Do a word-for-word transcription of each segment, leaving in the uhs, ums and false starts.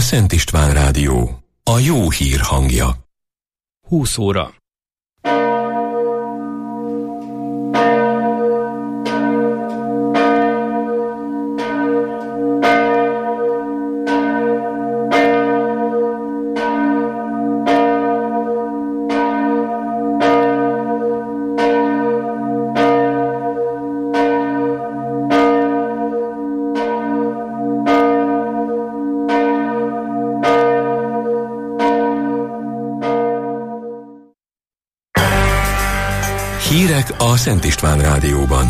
Szent István Rádió, a jó hír hangja. húsz óra. Hírek a Szent István Rádióban.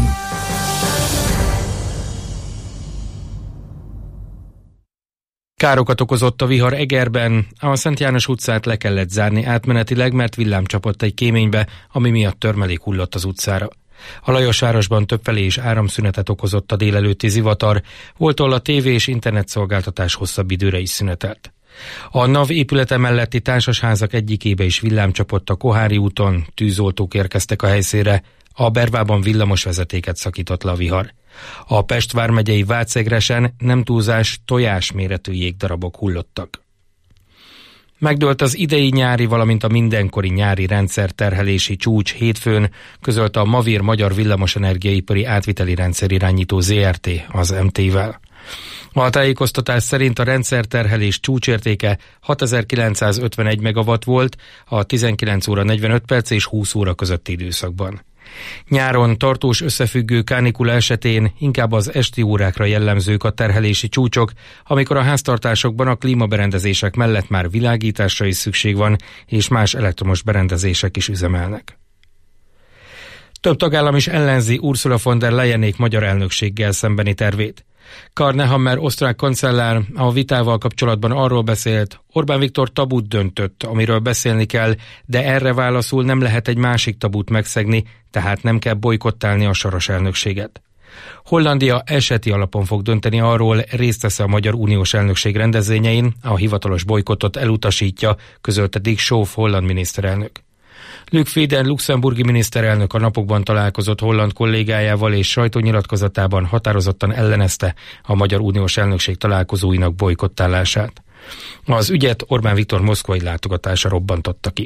Károkat okozott a vihar Egerben, a Szent János utcát le kellett zárni átmenetileg, mert villám csapott egy kéménybe, ami miatt törmelék hullott az utcára. A Lajosvárosban többfelé is áramszünetet okozott a délelőtti zivatar, volt, ahol a tévé és internetszolgáltatás hosszabb időre is szünetelt. A NAV épülete melletti társasházak egyikébe is villám csapott a Kohári úton, tűzoltók érkeztek a helyszínre, a Bervában villamos vezetéket szakított le a vihar. A Pest vármegyei Vácegresen nem túlzás tojás méretű jégdarabok hullottak. Megdőlt az idei nyári, valamint a mindenkori nyári rendszerterhelési csúcs hétfőn, közölte a Mavír Magyar Villamosenergiaipari Átviteli Rendszerirányító zé er té az em té-vel. A tájékoztatás szerint a rendszerterhelés csúcsértéke hatezer-kilencszázötvenegy megawatt volt a tizenkilenc óra negyvenöt perc és húsz óra közötti időszakban. Nyáron tartós összefüggő kánikula esetén inkább az esti órákra jellemzők a terhelési csúcsok, amikor a háztartásokban a klímaberendezések mellett már világításra is szükség van, és más elektromos berendezések is üzemelnek. Több tagállam is ellenzi Ursula von der Leyenék magyar elnökséggel szembeni tervét. Karl Nehammer osztrák kancellár a vitával kapcsolatban arról beszélt, Orbán Viktor tabut döntött, amiről beszélni kell, de erre válaszul nem lehet egy másik tabut megszegni, tehát nem kell bojkottálni a soros elnökséget. Hollandia eseti alapon fog dönteni arról, részt vesz a Magyar Uniós Elnökség rendezvényein, a hivatalos bojkottot elutasítja, közölte Dick Schoof holland miniszterelnök. Luc Feden luxemburgi miniszterelnök a napokban találkozott holland kollégájával, és sajtónyilatkozatában határozottan ellenezte a Magyar Uniós Elnökség találkozóinak bojkottálását. Az ügyet Orbán Viktor moszkvai látogatása robbantotta ki.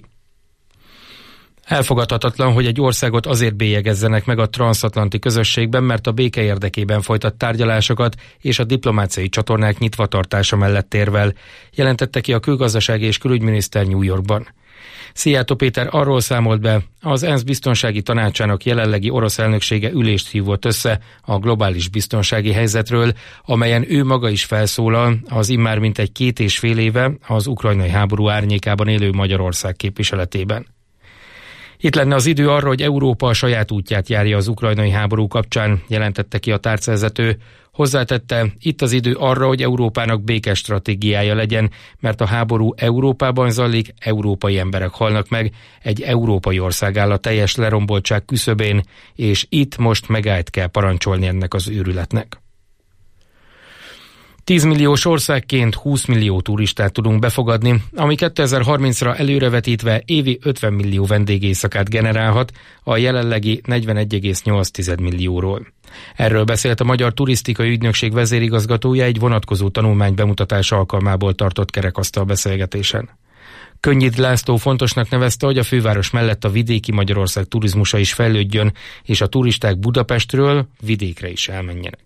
Elfogadhatatlan, hogy egy országot azért bélyegezzenek meg a transzatlanti közösségben, mert a béke érdekében folytat tárgyalásokat és a diplomáciai csatornák nyitva tartása mellett érvel, jelentette ki a külgazdasági és külügyminiszter New Yorkban. Szijjártó Péter arról számolt be, az ENSZ biztonsági tanácsának jelenlegi orosz elnöksége ülést hívott össze a globális biztonsági helyzetről, amelyen ő maga is felszólal az immár mintegy két és fél éve az ukrajnai háború árnyékában élő Magyarország képviseletében. Itt lenne az idő arra, hogy Európa a saját útját járja az ukrajnai háború kapcsán, jelentette ki a tárcavezető. Hozzátette, itt az idő arra, hogy Európának békés stratégiája legyen, mert a háború Európában zajlik, európai emberek halnak meg, egy európai ország áll a teljes leromboltság küszöbén, és itt most megállt kell parancsolni ennek az őrületnek. tíz milliós országként húsz millió turistát tudunk befogadni, ami kétezer-harmincra előrevetítve évi ötven millió vendégészakát generálhat a jelenlegi negyvenegy egész nyolc millióról. Erről beszélt a Magyar Turisztikai Ügynökség vezérigazgatója egy vonatkozó tanulmány bemutatása alkalmából tartott kerekasztal beszélgetésen. Könnyid László fontosnak nevezte, hogy a főváros mellett a vidéki Magyarország turizmusa is fejlődjön, és a turisták Budapestről vidékre is elmenjenek.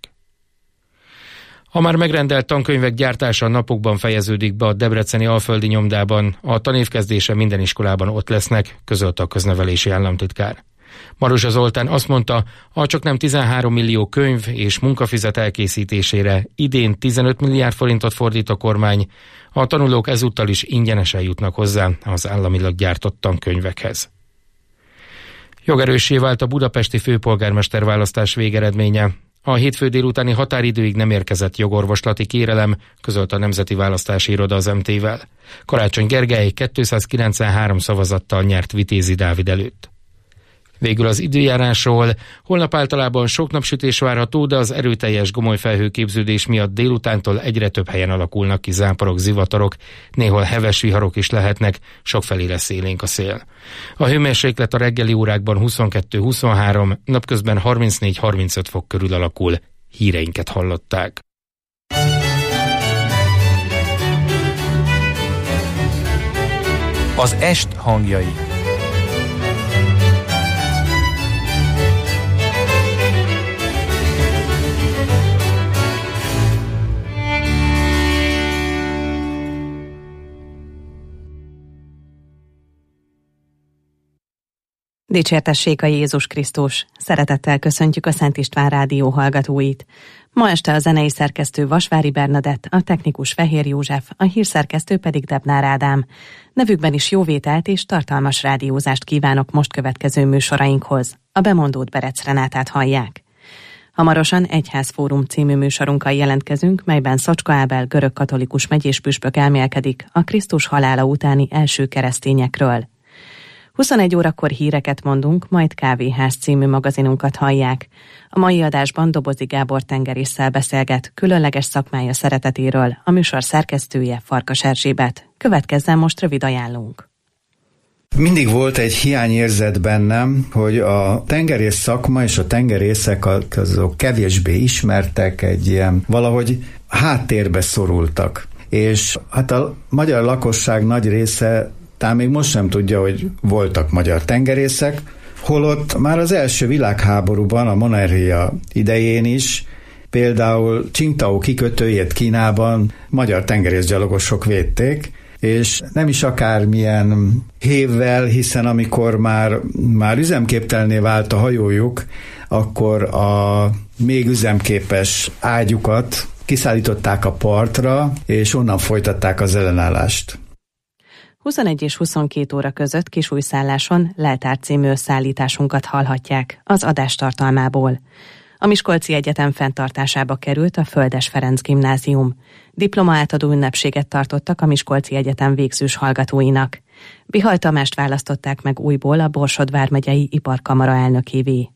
A már megrendelt tankönyvek gyártása a napokban fejeződik be a debreceni Alföldi nyomdában, a tanévkezdése minden iskolában ott lesznek, közölte a köznevelési államtitkár. Maruzsa Zoltán azt mondta, a csaknem tizenhárom millió könyv és munkafizet elkészítésére idén tizenöt milliárd forintot fordít a kormány, a tanulók ezúttal is ingyenesen jutnak hozzá az államilag gyártott tankönyvekhez. Jogerőssé vált a budapesti főpolgármester választás végeredménye. A hétfő délutáni határidőig nem érkezett jogorvoslati kérelem, közölte a Nemzeti Választási Iroda az em té-vel. Karácsony Gergely kétszázkilencvenhárom szavazattal nyert Vitézi Dávid előtt. Végül az időjárásról. Holnap általában sok napsütés várható, de az erőteljes gomoly felhőképződés miatt délutántól egyre több helyen alakulnak ki záporok, zivatarok, néhol heves viharok is lehetnek, sokfelé lesz élénk a szél. A hőmérséklet a reggeli órákban huszonkettő-huszonhárom, napközben harmincnégy-harmincöt fok körül alakul. Híreinket hallották. Az est hangjai. Dicsértessék a Jézus Krisztus! Szeretettel köszöntjük a Szent István Rádió hallgatóit. Ma este a zenei szerkesztő Vasvári Bernadett, a technikus Fehér József, a hírszerkesztő pedig Debnár Ádám. Nevükben is jóvételt és tartalmas rádiózást kívánok most következő műsorainkhoz. A bemondót Berec Renátát hallják. Hamarosan Egyházfórum című műsorunkkal jelentkezünk, melyben Szocska Ábel görögkatolikus megyéspüspök elmélkedik a Krisztus halála utáni első keresztényekről. huszonegy órakor híreket mondunk, majd Kávéház című magazinunkat hallják. A mai adásban Dobozi Gábor tengerésszel beszélget különleges szakmája szeretetéről, a műsor szerkesztője Farkas Erzsébet. Következzen most rövid ajánlónk. Mindig volt egy hiányérzet bennem, hogy a tengerész szakma és a tengerészek azok kevésbé ismertek, egy ilyen valahogy háttérbe szorultak. És hát a magyar lakosság nagy része talán még most sem tudja, hogy voltak magyar tengerészek, holott már az első világháborúban, a Monarchia idején is, például Qingdao kikötőjét Kínában magyar tengerészgyalogosok védték, és nem is akármilyen hévvel, hiszen amikor már, már üzemképtelenné vált a hajójuk, akkor a még üzemképes ágyukat kiszállították a partra, és onnan folytatták az ellenállást. huszonegy és huszonkét óra között Kisújszálláson Leltár című összeállításunkat hallhatják az adás tartalmából. A Miskolci Egyetem fenntartásába került a Földes Ferenc Gimnázium. Diplomaátadó ünnepséget tartottak a Miskolci Egyetem végzős hallgatóinak. Bihal Tamást választották meg újból a Borsod vármegyei iparkamara elnökévé.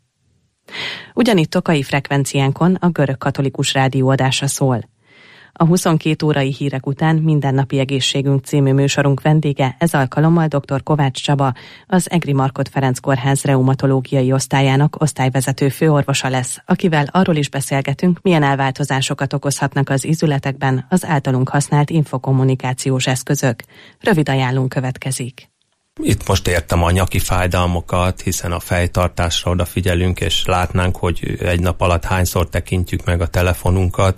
Ugyanitt Tokai frekvenciánkon a görögkatolikus rádióadása szól. A huszonkét órai hírek után Mindennapi Egészségünk című műsorunk vendége ez alkalommal dr. Kovács Csaba, az Egri Markhot Ferenc Kórház reumatológiai osztályának osztályvezető főorvosa lesz, akivel arról is beszélgetünk, milyen elváltozásokat okozhatnak az ízületekben az általunk használt infokommunikációs eszközök. Rövid ajánlónk következik. Itt most értem a nyaki fájdalmokat, hiszen a fejtartásra odafigyelünk, és látnánk, hogy egy nap alatt hányszor tekintjük meg a telefonunkat,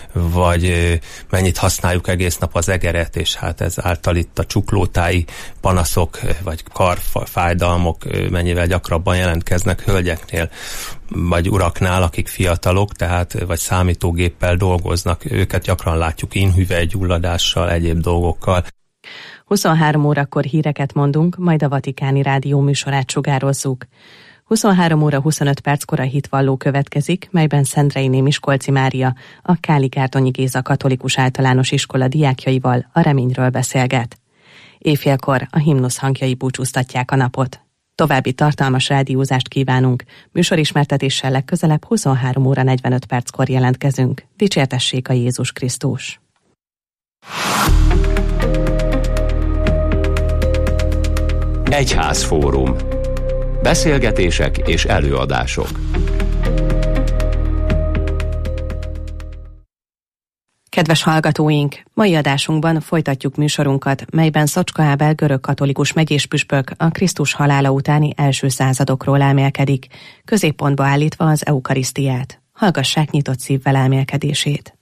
vagy mennyit használjuk egész nap az egeret, és hát ezáltal itt a csuklótáji panaszok, vagy karfájdalmok mennyivel gyakrabban jelentkeznek hölgyeknél, vagy uraknál, akik fiatalok, tehát vagy számítógéppel dolgoznak, őket gyakran látjuk inhüvelygyulladással, egyéb dolgokkal. huszonhárom órakor híreket mondunk, majd a Vatikáni Rádió műsorát sugározzuk. huszonhárom óra huszonöt perckor a hitvalló következik, melyben Szendreiné Miskolci Mária, a Káli Gárdonyi Géza Katolikus Általános Iskola diákjaival a reményről beszélget. Éjfélkor a himnusz hangjai búcsúztatják a napot. További tartalmas rádiózást kívánunk, műsorismertetéssel legközelebb huszonhárom óra negyvenöt perckor jelentkezünk. Dicsértessék a Jézus Krisztus! Egyházfórum. Beszélgetések és előadások. Kedves hallgatóink! Mai adásunkban folytatjuk műsorunkat, melyben Szocska Ábel görögkatolikus megyéspüspök a Krisztus halála utáni első századokról elmélkedik, középpontba állítva az eukarisztiát. Hallgassák nyitott szívvel elmélkedését.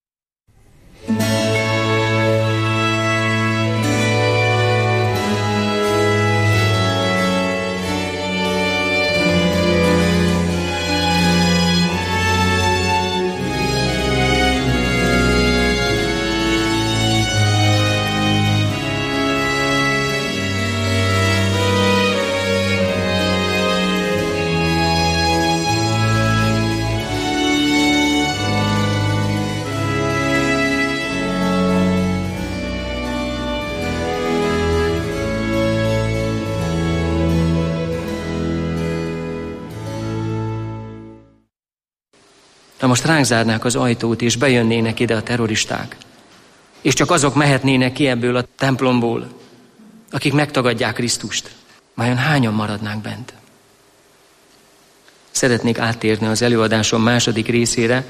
Na most ránk zárnák az ajtót, és bejönnének ide a terroristák. És csak azok mehetnének ki ebből a templomból, akik megtagadják Krisztust. Vajon hányan maradnánk bent? Szeretnék áttérni az előadásom második részére.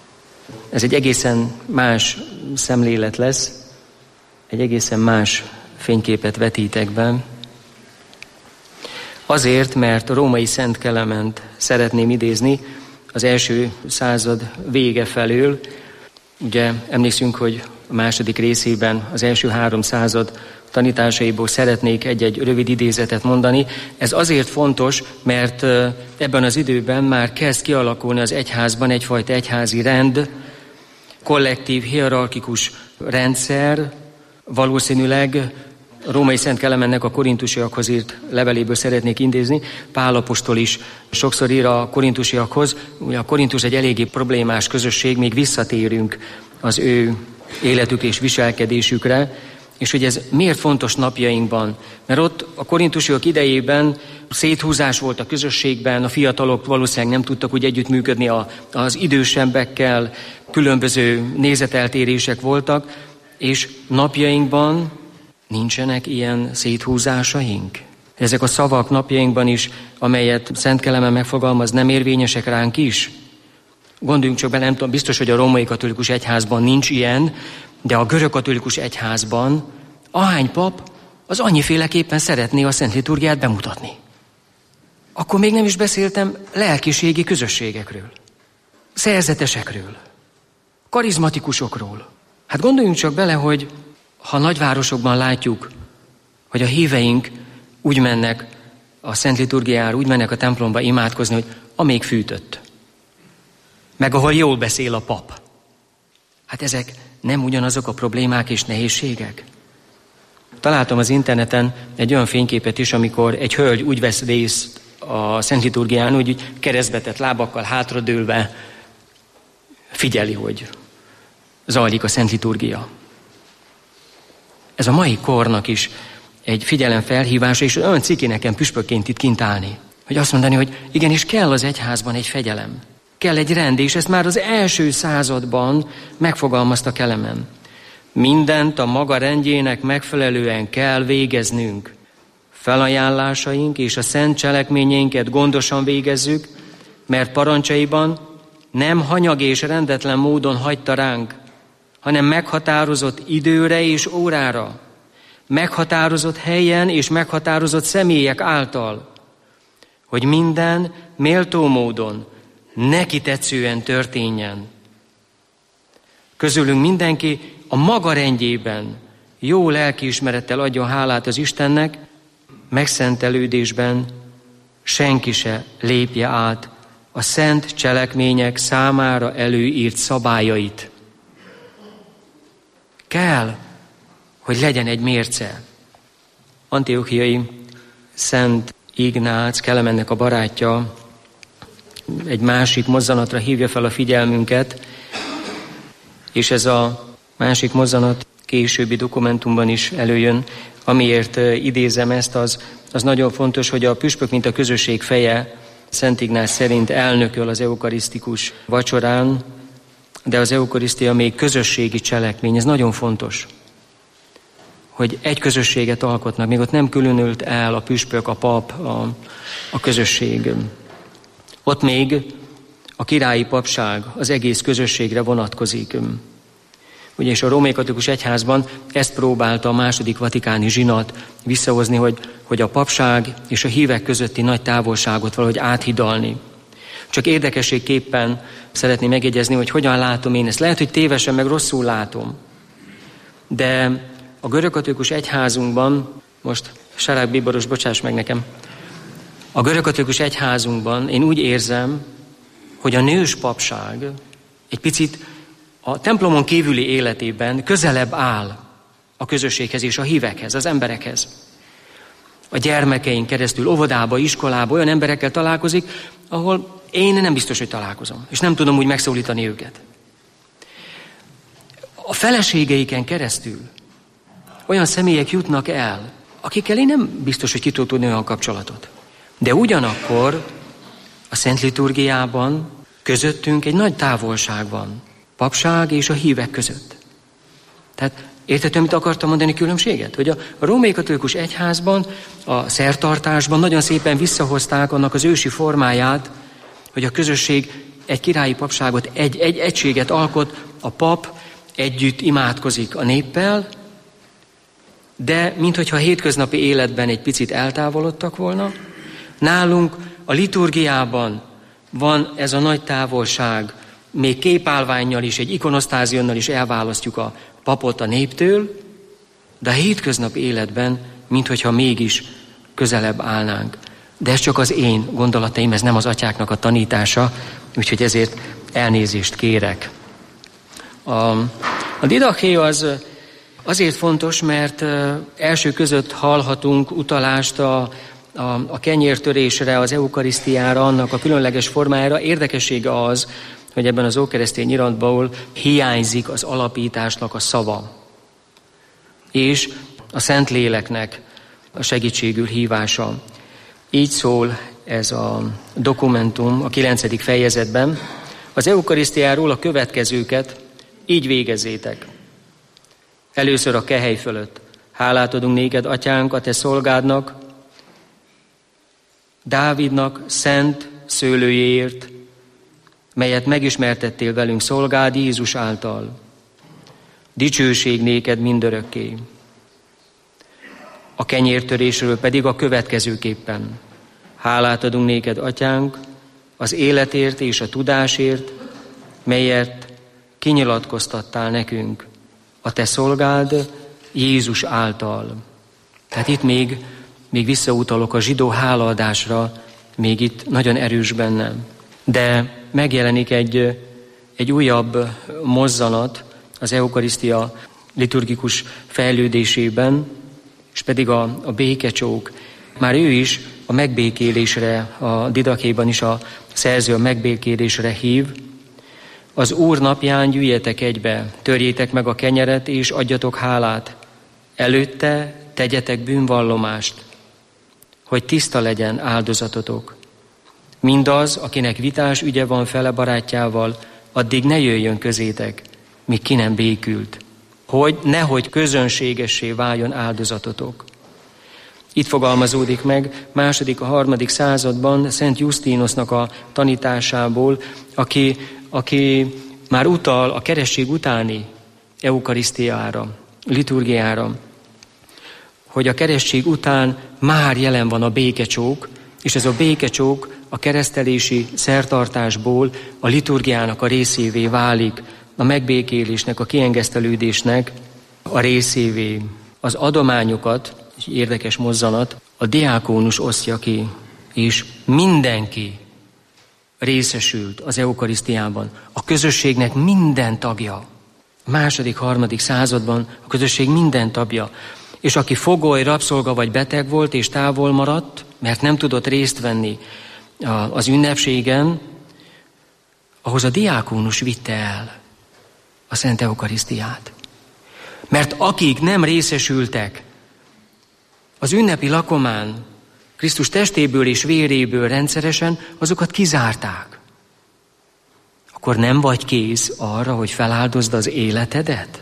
Ez egy egészen más szemlélet lesz, egy egészen más fényképet vetítek be. Azért, mert a római Szent Kelement szeretném idézni az első század vége felől. Ugye emlékszünk, hogy a második részében az első három század tanításaiból szeretnék egy-egy rövid idézetet mondani. Ez azért fontos, mert ebben az időben már kezd kialakulni az egyházban egyfajta egyházi rend, kollektív, hierarchikus rendszer. Valószínűleg a római Szent Kelemennek a korintusiakhoz írt leveléből szeretnék idézni. Pál apostol is sokszor ír a korintusiakhoz. Ugye a Korintus egy eléggé problémás közösség, még visszatérünk az ő életük és viselkedésükre. És hogy ez miért fontos napjainkban? Mert ott a korintusiak idejében széthúzás volt a közösségben, a fiatalok valószínűleg nem tudtak úgy együttműködni a, az idősebbekkel, különböző nézeteltérések voltak, és napjainkban nincsenek ilyen széthúzásaink. Ezek a szavak napjainkban is, amelyet Szent Kelemen megfogalmaz, nem érvényesek ránk is? Gondoljunk csak bele, nem tudom, biztos, hogy a római katolikus egyházban nincs ilyen, de a görög katolikus egyházban ahány pap az annyiféleképpen szeretné a Szent Liturgiát bemutatni. Akkor még nem is beszéltem lelkiségi közösségekről, szerzetesekről, karizmatikusokról. Hát gondoljunk csak bele, hogy ha nagyvárosokban látjuk, hogy a híveink úgy mennek a Szent Liturgiára, úgy mennek a templomba imádkozni, hogy amíg fűtött, meg ahol jól beszél a pap. Hát ezek nem ugyanazok a problémák és nehézségek? Találtam az interneten egy olyan fényképet is, amikor egy hölgy úgy vesz részt a Szent Liturgián, úgy keresztbe tett lábakkal hátradőlve figyeli, hogy zajlik a Szent Liturgia. Ez a mai kornak is egy figyelemfelhívása, és olyan ciki nekem püspökként itt kint állni, hogy azt mondani, hogy igenis kell az egyházban egy fegyelem. Kell egy rend, és ezt már az első században megfogalmazta Kelemen. Mindent a maga rendjének megfelelően kell végeznünk. Felajánlásaink és a szent cselekményeinket gondosan végezzük, mert parancsaiban nem hanyag és rendetlen módon hagyta ránk, hanem meghatározott időre és órára, meghatározott helyen és meghatározott személyek által, hogy minden méltó módon, neki tetszően történjen. Közülünk mindenki a maga rendjében jó lelkiismerettel adjon hálát az Istennek, megszentelődésben senki se lépje át a szent cselekmények számára előírt szabályait. Kell, hogy legyen egy mérce. Antiochiai Szent Ignác, Kelemennek a barátja, egy másik mozzanatra hívja fel a figyelmünket, és ez a másik mozzanat későbbi dokumentumban is előjön. Amiért idézem ezt, az, az nagyon fontos, hogy a püspök, mint a közösség feje, Szent Ignác szerint elnököl az eukarisztikus vacsorán, de az eukarisztia még közösségi cselekmény, ez nagyon fontos, hogy egy közösséget alkotnak, még ott nem különült el a püspök, a pap, a, a közösség. Ott még a királyi papság az egész közösségre vonatkozik. Ugye, és a római katolikus egyházban ezt próbálta a második vatikáni zsinat visszahozni, hogy, hogy a papság és a hívek közötti nagy távolságot valahogy áthidalni. Csak érdekességképpen szeretném megjegyezni, hogy hogyan látom én ezt. Lehet, hogy tévesen, meg rosszul látom. De a görögkatolikus egyházunkban, most Sarák Bíboros, bocsáss meg nekem, a görögkatolikus egyházunkban én úgy érzem, hogy a nős papság egy picit a templomon kívüli életében közelebb áll a közösséghez és a hívekhez, az emberekhez. A gyermekeink keresztül óvodába, iskolába olyan emberekkel találkozik, ahol én nem biztos, hogy találkozom, és nem tudom úgy megszólítani őket. A feleségeiken keresztül olyan személyek jutnak el, akikkel én nem biztos, hogy ki tudok tudni olyan kapcsolatot. De ugyanakkor a Szent Liturgiában közöttünk egy nagy távolság van. Papság és a hívek között. Tehát értető, amit akartam mondani különbséget? Hogy a római katolikus egyházban, a szertartásban nagyon szépen visszahozták annak az ősi formáját, hogy a közösség egy királyi papságot, egy, egy egységet alkot, a pap együtt imádkozik a néppel, de minthogyha a hétköznapi életben egy picit eltávolodtak volna. Nálunk a liturgiában van ez a nagy távolság, még képállvánnyal is, egy ikonosztázionnal is elválasztjuk a papot a néptől, de a hétköznapi életben, minthogyha mégis közelebb állnánk. De ez csak az én gondolataim, ez nem az atyáknak a tanítása, úgyhogy ezért elnézést kérek. A, a didaché az azért fontos, mert első között hallhatunk utalást a, a, a kenyértörésre, az eukarisztiára, annak a különleges formájára. Érdekessége az, hogy ebben az ókeresztény iratból hiányzik az alapításnak a szava, és a Szentléleknek a segítségül hívása. Így szól ez a dokumentum a kilencedik fejezetben. Az eukarisztiáról a következőket így végezzétek. Először a kehely fölött. Hálát adunk néked, atyánk, a te szolgádnak, Dávidnak szent szőlőjéért, melyet megismertettél velünk szolgád Jézus által. Dicsőség néked mindörökké. A kenyértörésről pedig a következőképpen. Hálát adunk néked, atyánk, az életért és a tudásért, melyet kinyilatkoztattál nekünk, a te szolgád Jézus által. Tehát itt még, még visszautalok a zsidó hálaadásra, még itt nagyon erős bennem. De megjelenik egy, egy újabb mozzanat az eukarisztia liturgikus fejlődésében, és pedig a, a békecsók. Már ő is a megbékélésre, a didakéban is a szerző a megbékélésre hív. Az Úr napján gyűjjetek egybe, törjétek meg a kenyeret, és adjatok hálát. Előtte tegyetek bűnvallomást, hogy tiszta legyen áldozatotok. Mindaz, akinek vitás ügye van fele barátjával, addig ne jöjjön közétek, míg ki nem békült, hogy nehogy közönségessé váljon áldozatotok. Itt fogalmazódik meg második, a harmadik században Szent Jusztínosznak a tanításából, aki, aki már utal a keresztség utáni eukarisztiára, liturgiára, hogy a keresztség után már jelen van a békecsók, és ez a békecsók a keresztelési szertartásból a liturgiának a részévé válik, a megbékélésnek, a kiengesztelődésnek a részévé. Az adományokat, egy érdekes mozzanat, a diákónus osztja ki, és mindenki részesült az eukarisztiában. A közösségnek minden tagja. A második, harmadik században a közösség minden tagja. És aki fogoly, rabszolga vagy beteg volt és távol maradt, mert nem tudott részt venni az ünnepségen, ahhoz a diákónus vitte el a Szent Eukarisztiát. Mert akik nem részesültek az ünnepi lakomán, Krisztus testéből és véréből rendszeresen, azokat kizárták. Akkor nem vagy kész arra, hogy feláldozd az életedet?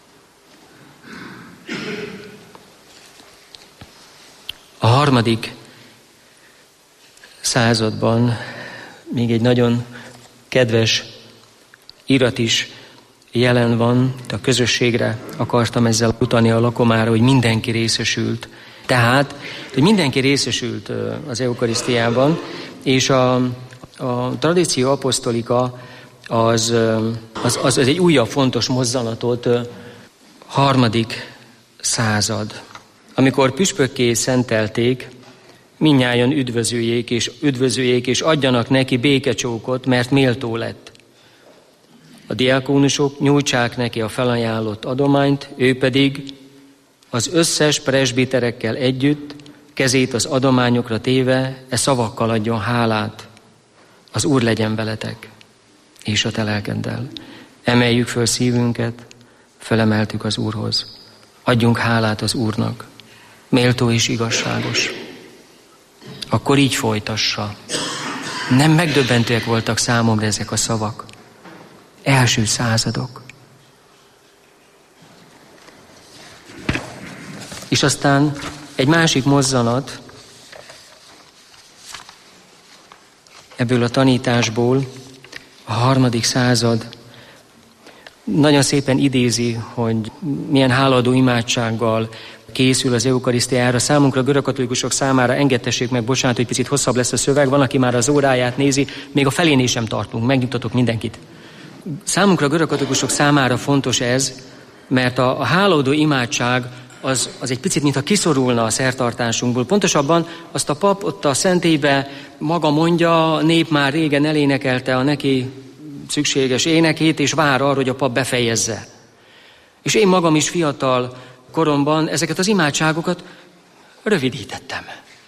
A harmadik században még egy nagyon kedves irat is jelen van, a közösségre akartam ezzel utalni a lakomára, hogy mindenki részesült. Tehát, hogy mindenki részesült az eukarisztiában, és a, a tradíció apostolika az, az, az egy újabb fontos mozzanatot, harmadik század. Amikor püspökké szentelték, mindnyájan üdvözöljék és üdvözöljék, és adjanak neki békecsókot, mert méltó lett. A diákónusok nyújtsák neki a felajánlott adományt, ő pedig az összes presbiterekkel együtt kezét az adományokra téve e szavakkal adjon hálát. Az Úr legyen veletek, és a te lelkeddel. Emeljük föl szívünket, felemeltük az Úrhoz. Adjunk hálát az Úrnak, méltó és igazságos. Akkor így folytassa. Nem megdöbbentőek voltak számomra ezek a szavak. Első századok. És aztán egy másik mozzanat ebből a tanításból, a harmadik század, nagyon szépen idézi, hogy milyen hálaadó imádsággal készül az eukarisztiára. Számunkra, görögkatolikusok számára engedtessék meg, bocsánat, hogy picit hosszabb lesz a szöveg, van, aki már az óráját nézi, még a felénél sem tartunk, megnyugtatok mindenkit. Számunkra, görögkatolikusok számára fontos ez, mert a, a hálaadó imádság az, az egy picit, mintha kiszorulna a szertartásunkból. Pontosabban azt a pap ott a szentélybe maga mondja, a nép már régen elénekelte a neki szükséges énekét, és vár arra, hogy a pap befejezze. És én magam is fiatal koromban ezeket az imádságokat rövidítettem.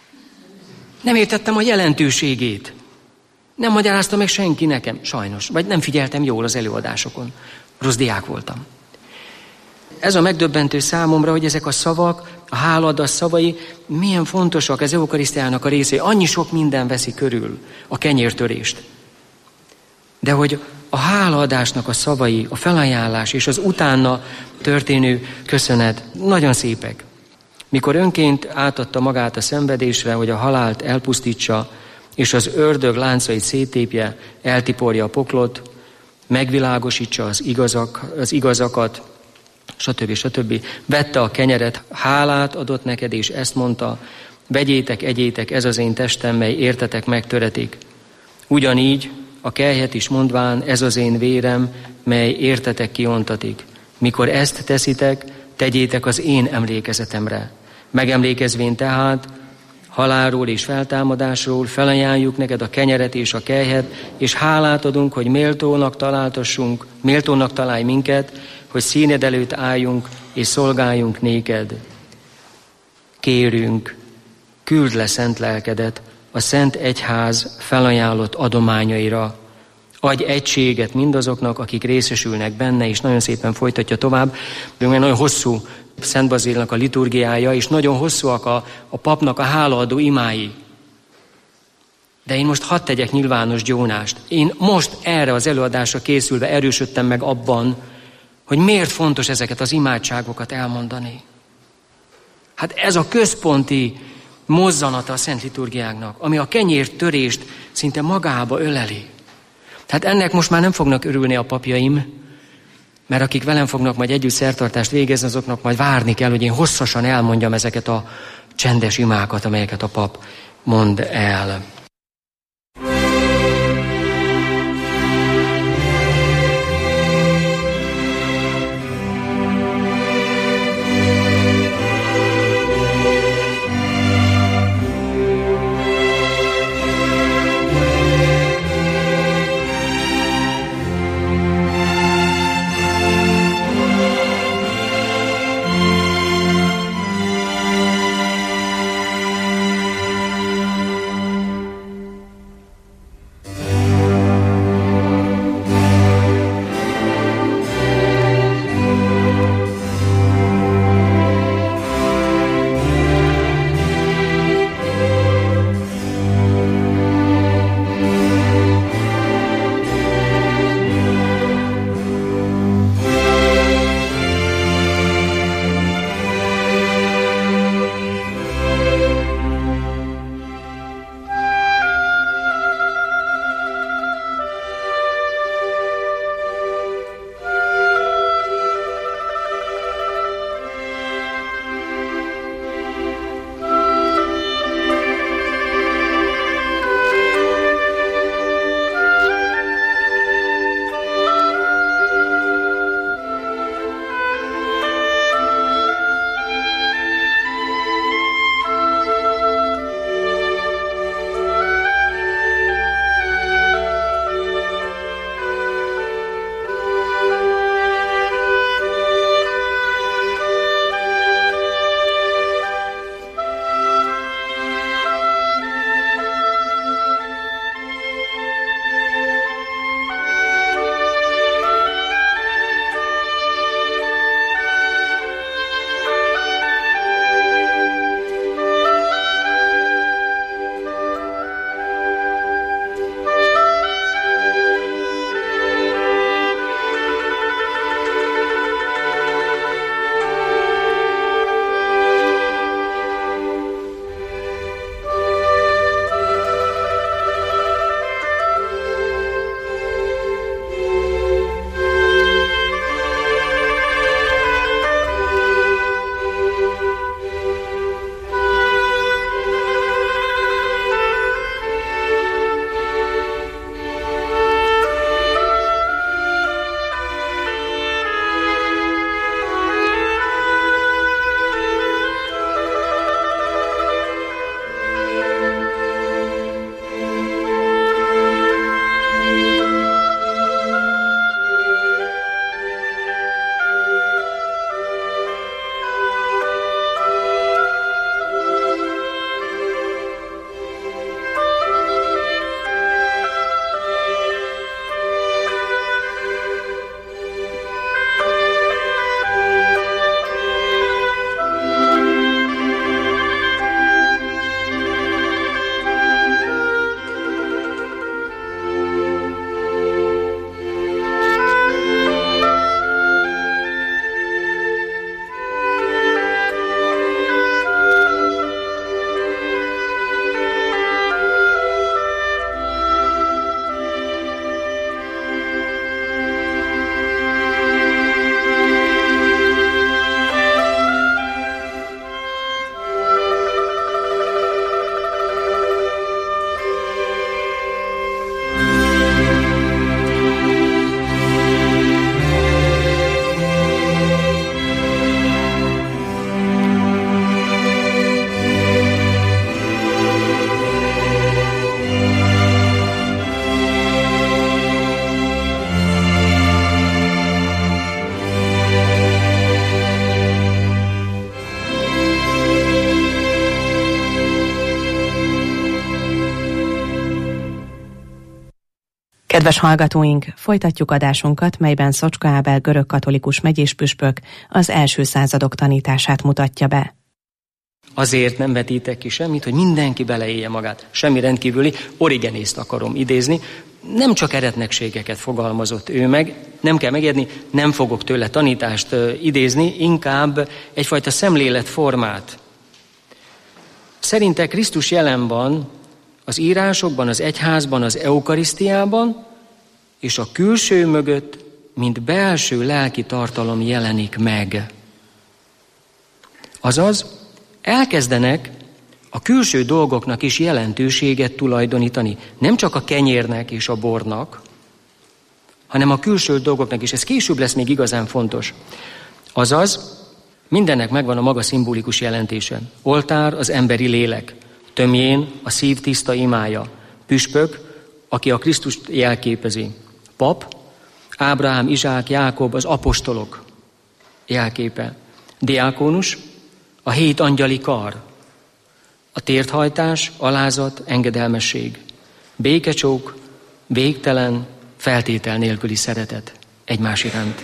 Nem értettem a jelentőségét. Nem magyarázta meg senki nekem, sajnos. Vagy nem figyeltem jól az előadásokon. Rossz diák voltam. Ez a megdöbbentő számomra, hogy ezek a szavak, a hálaadás szavai milyen fontosak az eukarisztiának a részé. Annyi sok minden veszi körül a kenyértörést. De hogy a hálaadásnak a szavai, a felajánlás és az utána történő köszönet nagyon szépek. Mikor önként átadta magát a szenvedésre, hogy a halált elpusztítsa, és az ördög láncait széttépje, eltiporja a poklot, megvilágosítsa az, igazak, az igazakat, stb. stb. Vette a kenyeret, hálát adott neked, és ezt mondta, vegyétek, egyétek, ez az én testem, mely értetek megtöretik. Ugyanígy a kelyhet is mondván, ez az én vérem, mely értetek kiontatik. Mikor ezt teszitek, tegyétek az én emlékezetemre. Megemlékezvén tehát, halálról és feltámadásról felajánljuk neked a kenyeret és a kelyhet, és hálát adunk, hogy méltónak találtassunk, méltónak találj minket, hogy színed előtt álljunk és szolgáljunk néked. Kérünk, küld le szent lelkedet a Szent Egyház felajánlott adományaira. Adj egységet mindazoknak, akik részesülnek benne, és nagyon szépen folytatja tovább. Nagyon hosszú Szent Bazilnak a liturgiája, és nagyon hosszúak a, a papnak a hálaadó imái. De én most hadd tegyek nyilvános gyónást. Én most erre az előadásra készülve erősödtem meg abban, hogy miért fontos ezeket az imádságokat elmondani. Hát ez a központi mozzanata a Szent Liturgiáknak, ami a kenyértörést szinte magába öleli. Tehát ennek most már nem fognak örülni a papjaim, mert akik velem fognak majd együtt szertartást végezni, azoknak majd várni kell, hogy én hosszasan elmondjam ezeket a csendes imákat, amelyeket a pap mond el. Kedves hallgatóink, folytatjuk adásunkat, melyben Szocska Ábel görögkatolikus megyéspüspök az első századok tanítását mutatja be. Azért nem vetítek ki semmit, hogy mindenki beleélje magát. Semmi rendkívüli, Origenészt akarom idézni. Nem csak eretnekségeket fogalmazott ő meg, nem kell megijedni, nem fogok tőle tanítást idézni, inkább egyfajta szemléletformát. Szerinte Krisztus jelen van az írásokban, az egyházban, az eukarisztiában, és a külső mögött, mint belső lelki tartalom jelenik meg. Azaz, elkezdenek a külső dolgoknak is jelentőséget tulajdonítani. Nem csak a kenyérnek és a bornak, hanem a külső dolgoknak is. Ez később lesz még igazán fontos. Azaz, mindennek megvan a maga szimbolikus jelentése. Oltár az emberi lélek, tömjén a szív tiszta imája, püspök, aki a Krisztust jelképezi, pap, Ábrahám, Izsák, Jákob, az apostolok jelképe, diákonus, a hét angyali kar, a térthajtás, alázat, engedelmesség, békecsók, végtelen, feltétel nélküli szeretet egymás iránt.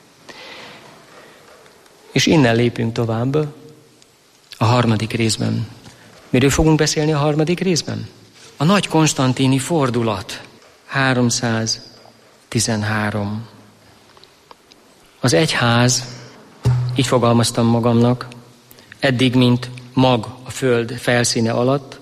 És innen lépünk tovább a harmadik részben. Miről fogunk beszélni a harmadik részben? A nagy konstantini fordulat, háromszáztizenhárom. Az egyház, így fogalmaztam magamnak, eddig, mint mag a föld felszíne alatt,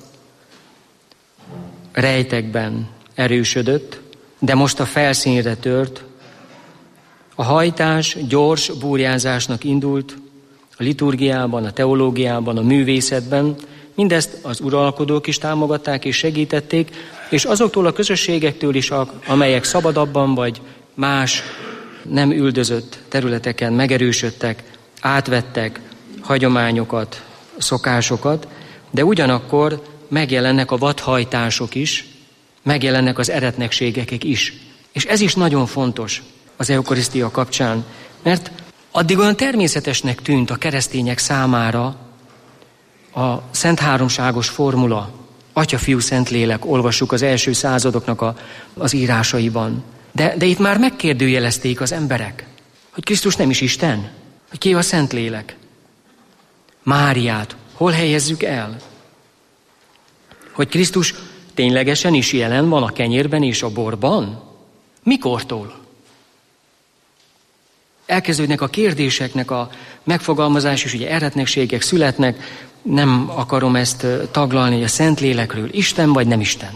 rejtekben erősödött, de most a felszínre tört. A hajtás gyors búrjázásnak indult a liturgiában, a teológiában, a művészetben. Mindezt az uralkodók is támogatták és segítették, és azoktól a közösségektől is, amelyek szabadabban vagy más nem üldözött területeken megerősödtek, átvettek hagyományokat, szokásokat, de ugyanakkor megjelennek a vadhajtások is, megjelennek az eretnekségek is. És ez is nagyon fontos az eukarisztia kapcsán, mert addig olyan természetesnek tűnt a keresztények számára a Szent Háromságos formula, Atya, Fiú, Szentlélek, olvassuk az első századoknak a, az írásaiban. De, de itt már megkérdőjelezték az emberek, hogy Krisztus nem is Isten, hogy ki a Szentlélek. Máriát hol helyezzük el? Hogy Krisztus ténylegesen is jelen van a kenyérben és a borban? Mikortól? Elkezdődnek a kérdéseknek a megfogalmazás, és ugye eretnekségek születnek, nem akarom ezt taglalni, hogy a Szentlélekről Isten vagy nem Isten.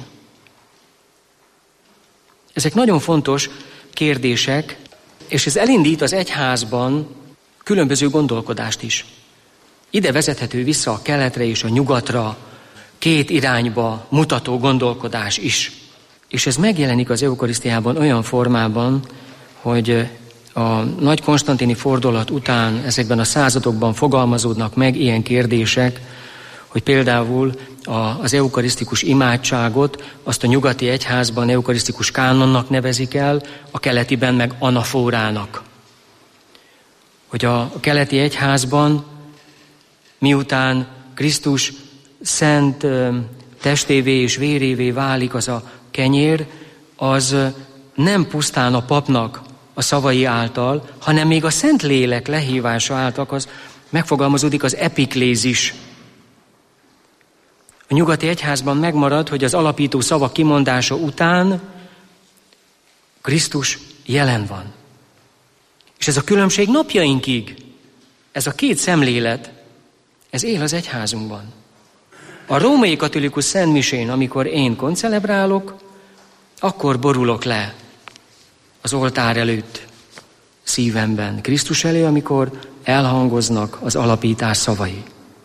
Ezek nagyon fontos kérdések, és ez elindít az egyházban különböző gondolkodást is. Ide vezethető vissza a keletre és a nyugatra, két irányba mutató gondolkodás is. És ez megjelenik az eukarisztiában olyan formában, hogy a nagy konstantini fordulat után ezekben a századokban fogalmazódnak meg ilyen kérdések, hogy például az eukarisztikus imádságot azt a nyugati egyházban eukarisztikus kánonnak nevezik el, a keletiben meg anafórának. Hogy a keleti egyházban miután Krisztus szent testévé és vérévé válik az a kenyér, az nem pusztán a papnak a szavai által, hanem még a Szentlélek lehívása által az megfogalmazódik az epiklézis. A nyugati egyházban megmarad, hogy az alapító szavak kimondása után Krisztus jelen van. És ez a különbség napjainkig, ez a két szemlélet, ez él az egyházunkban. A római katolikus szentmisén, amikor én koncelebrálok, akkor borulok le az oltár előtt szívemben Krisztus elé, amikor elhangoznak az alapítás szavai.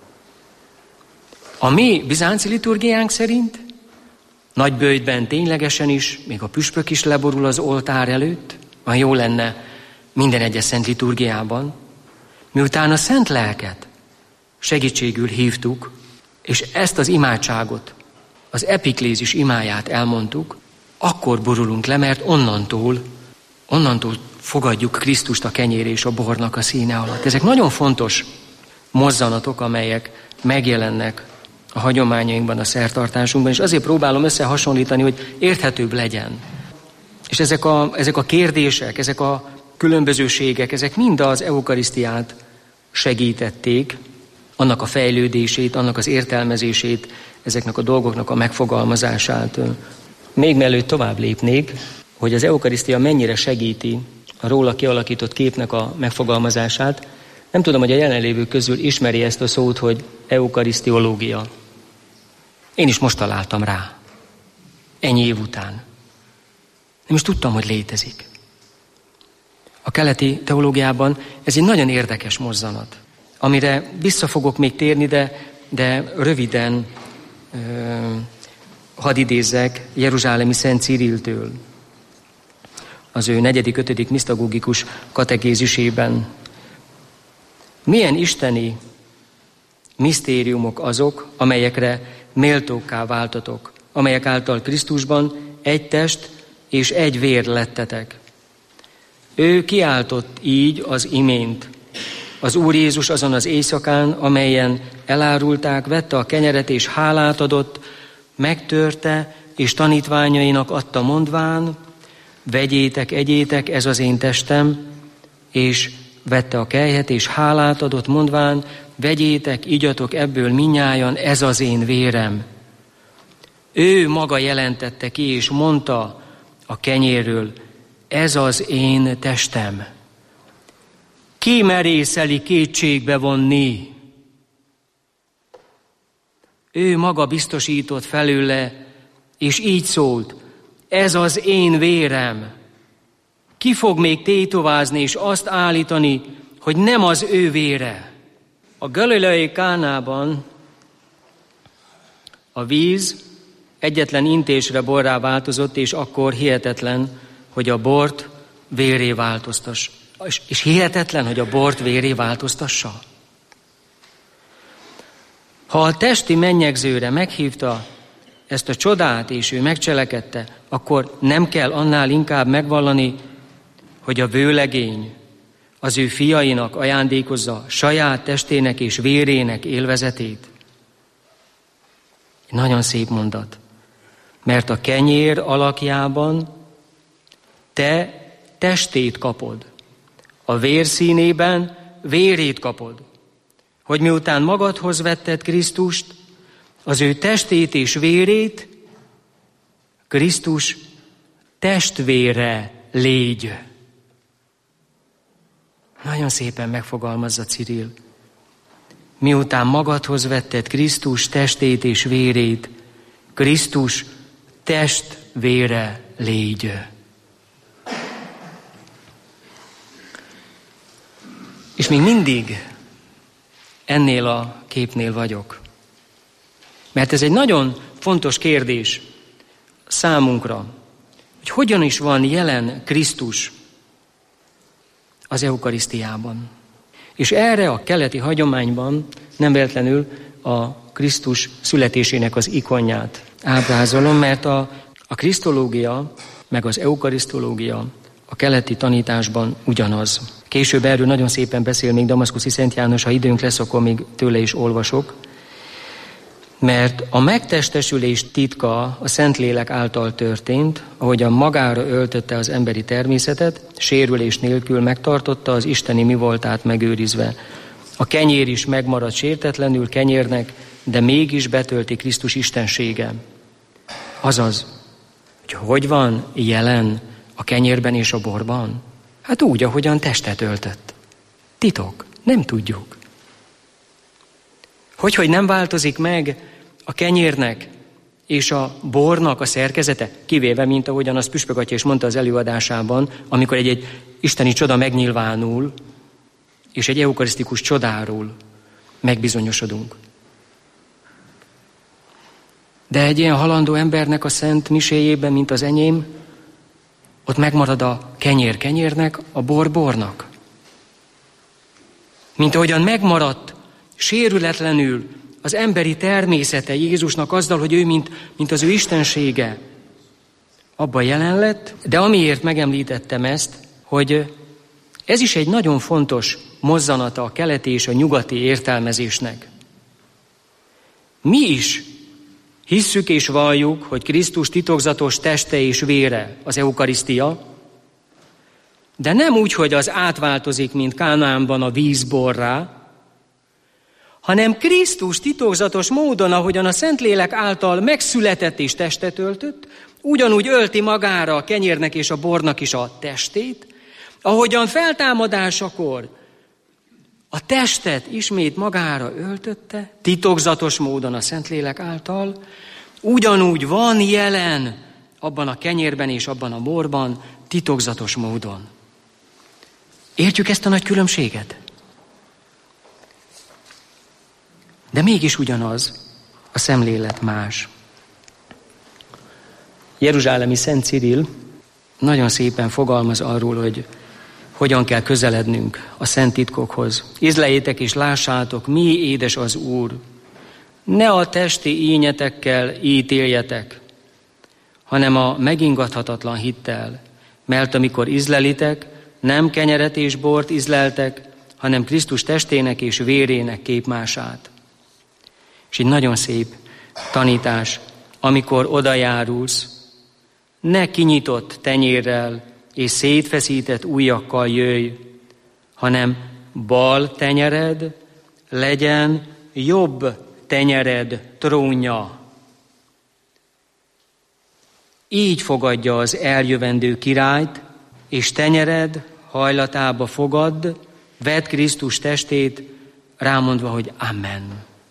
A mi bizánci liturgiánk szerint nagyböjtben ténylegesen is, még a püspök is leborul az oltár előtt, van jó lenne minden egyes szent liturgiában, miután a szent lelket segítségül hívtuk, és ezt az imádságot, az epiklézis imáját elmondtuk, akkor borulunk le, mert onnantól, onnantól fogadjuk Krisztust a kenyér és a bornak a színe alatt. Ezek nagyon fontos mozzanatok, amelyek megjelennek a hagyományainkban, a szertartásunkban, és azért próbálom összehasonlítani, hogy érthetőbb legyen. És ezek a, ezek a kérdések, ezek a különbözőségek, ezek mind az eukarisztiát segítették, annak a fejlődését, annak az értelmezését, ezeknek a dolgoknak a megfogalmazását. Még mielőtt tovább lépnék, hogy az eukarisztia mennyire segíti a róla kialakított képnek a megfogalmazását, nem tudom, hogy a jelenlévők közül ismeri ezt a szót, hogy eukarisztiológia. Én is most találtam rá. Ennyi év után. Nem is tudtam, hogy létezik. A keleti teológiában ez egy nagyon érdekes mozzanat, amire vissza fogok még térni, de, de röviden ö, hadd idézzek Jeruzsálemi Szent Ciriltől. Az ő negyedik, ötödik misztagógikus kategézisében. Milyen isteni misztériumok azok, amelyekre méltókká váltatok, amelyek által Krisztusban egy test és egy vér lettetek. Ő kiáltott így az imént. Az Úr Jézus azon az éjszakán, amelyen elárulták, vette a kenyeret és hálát adott, megtörte és tanítványainak adta mondván, vegyétek, egyétek, ez az én testem, és vette a kelyhet és hálát adott mondván, vegyétek, igyatok ebből minnyájan, ez az én vérem. Ő maga jelentette ki és mondta a kenyérről, ez az én testem. Ki merészeli kétségbe vonni? Ő maga biztosított felőle, és így szólt, ez az én vérem. Ki fog még tétovázni és azt állítani, hogy nem az ő vére? A galileai Kánában a víz egyetlen intésre borrá változott, és akkor hihetetlen, hogy a bort vérré változtass. És, és hihetetlen, hogy a bort vérré változtassa. Ha a testi mennyegzőre meghívta ezt a csodát, és ő megcselekedte, akkor nem kell annál inkább megvallani, hogy a vőlegény az ő fiainak ajándékozza saját testének és vérének élvezetét. Nagyon szép mondat. Mert a kenyér alakjában te testét kapod, a vér színében vérét kapod, hogy miután magadhoz vetted Krisztust, az ő testét és vérét, Krisztus testvére légy. Nagyon szépen megfogalmazza Cirill. Miután magadhoz vetted Krisztus testét és vérét, Krisztus testvére légy. És még mindig ennél a képnél vagyok. Mert ez egy nagyon fontos kérdés számunkra, hogy hogyan is van jelen Krisztus az eukarisztiában. És erre a keleti hagyományban nem véletlenül a Krisztus születésének az ikonját ábrázolom, mert a, a krisztológia meg az eukarisztológia a keleti tanításban ugyanaz. Később erről nagyon szépen beszél még Damaszkuszi Szent János, ha időnk lesz, akkor még tőle is olvasok. Mert a megtestesülés titka a Szentlélek által történt, ahogyan magára öltötte az emberi természetet, sérülés nélkül megtartotta az isteni mivoltát megőrizve. A kenyér is megmarad sértetlenül kenyérnek, de mégis betölti Krisztus istensége. Azaz, hogy hogy van jelen a kenyérben és a borban? Hát úgy, ahogyan testet öltött. Titok, nem tudjuk. Hogy, hogy nem változik meg a kenyérnek és a bornak a szerkezete, kivéve, mint ahogyan azt Püspök atya is mondta az előadásában, amikor egy-egy isteni csoda megnyilvánul, és egy eukarisztikus csodáról megbizonyosodunk. De egy ilyen halandó embernek a szent miséjében, mint az enyém, ott megmarad a kenyér kenyérnek, a bor bornak. Mint ahogyan megmaradt sérületlenül az emberi természete Jézusnak azzal, hogy ő, mint, mint az ő istensége, abban jelen lett, de amiért megemlítettem ezt, hogy ez is egy nagyon fontos mozzanata a keleti és a nyugati értelmezésnek. Mi is Hisszük és valljuk, hogy Krisztus titokzatos teste és vére az eukarisztia, de nem úgy, hogy az átváltozik, mint Kánaánban a víz borrá, hanem Krisztus titokzatos módon, ahogyan a Szentlélek által megszületett és testet öltött, ugyanúgy ölti magára a kenyérnek és a bornak is a testét, ahogyan feltámadásakor a testet ismét magára öltötte, titokzatos módon a Szentlélek által, ugyanúgy van jelen abban a kenyérben és abban a borban, titokzatos módon. Értjük ezt a nagy különbséget? De mégis ugyanaz, a szemlélet más. Jeruzsálemi Szent Cirill nagyon szépen fogalmaz arról, hogy hogyan kell közelednünk a szent titkokhoz. Ízleljétek és lássátok, mi édes az Úr. Ne a testi ínyetekkel ítéljetek, hanem a megingathatatlan hittel, mert amikor ízlelitek, nem kenyeret és bort ízleltek, hanem Krisztus testének és vérének képmását. És egy nagyon szép tanítás, amikor odajárulsz, ne kinyitott tenyérrel és szétfeszített ujjakkal jöjj, hanem bal tenyered legyen jobb tenyered trónja. Így fogadja az eljövendő királyt, és tenyered hajlatába fogadd, vedd Krisztus testét, rámondva, hogy Amen.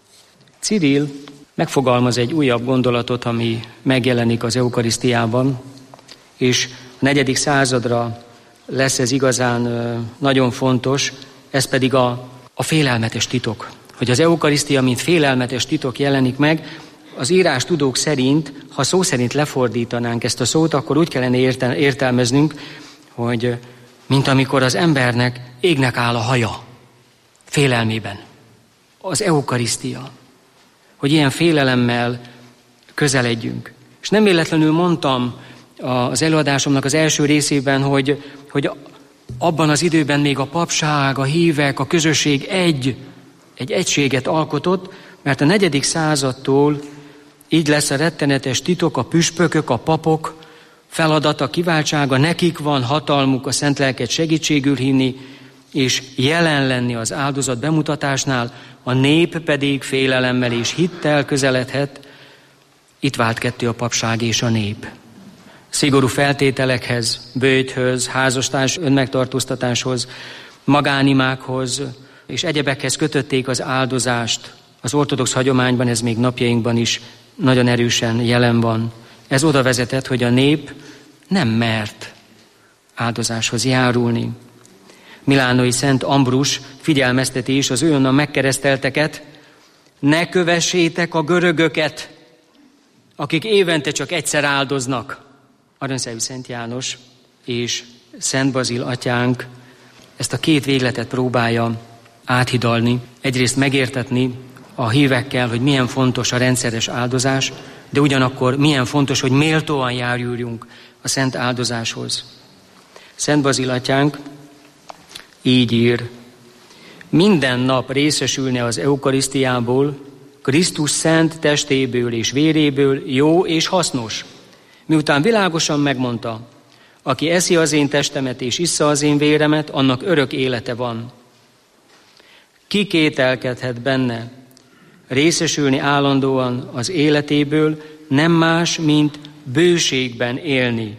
Cirill megfogalmaz egy újabb gondolatot, ami megjelenik az eukarisztiában, és a negyedik századra lesz ez igazán nagyon fontos, ez pedig a, a félelmetes titok. Hogy az eukarisztia, mint félelmetes titok jelenik meg, az írás tudók szerint, ha szó szerint lefordítanánk ezt a szót, akkor úgy kellene értel- értelmeznünk, hogy mint amikor az embernek égnek áll a haja, félelmében. Az eukarisztia. Hogy ilyen félelemmel közeledjünk. És nem véletlenül mondtam az előadásomnak az első részében, hogy, hogy abban az időben még a papság, a hívek, a közösség egy, egy egységet alkotott, mert a negyedik századtól így lesz a rettenetes titok, a püspökök, a papok feladata, kiváltsága, nekik van hatalmuk a szent lelket segítségül hinni, és jelen lenni az áldozat bemutatásnál, a nép pedig félelemmel és hittel közeledhet. Itt vált ketté a papság és a nép. Szigorú feltételekhez, böjthöz, házastárs önmegtartóztatáshoz, magánimákhoz és egyebekhez kötötték az áldozást. Az ortodox hagyományban ez még napjainkban is nagyon erősen jelen van. Ez oda vezetett, hogy a nép nem mert áldozáshoz járulni. Milánói Szent Ambrus figyelmezteti is az őnnan megkeresztelteket, ne kövessétek a görögöket, akik évente csak egyszer áldoznak. Aranyszellő Szent János és Szent Bazil atyánk ezt a két végletet próbálja áthidalni. Egyrészt megértetni a hívekkel, hogy milyen fontos a rendszeres áldozás, de ugyanakkor milyen fontos, hogy méltóan járuljunk a szent áldozáshoz. Szent Bazil atyánk így ír: minden nap részesülne az eukarisztiából, Krisztus szent testéből és véréből jó és hasznos. Miután világosan megmondta, aki eszi az én testemet és issza az én véremet, annak örök élete van. Ki kételkedhet benne? Részesülni állandóan az életéből nem más, mint bőségben élni.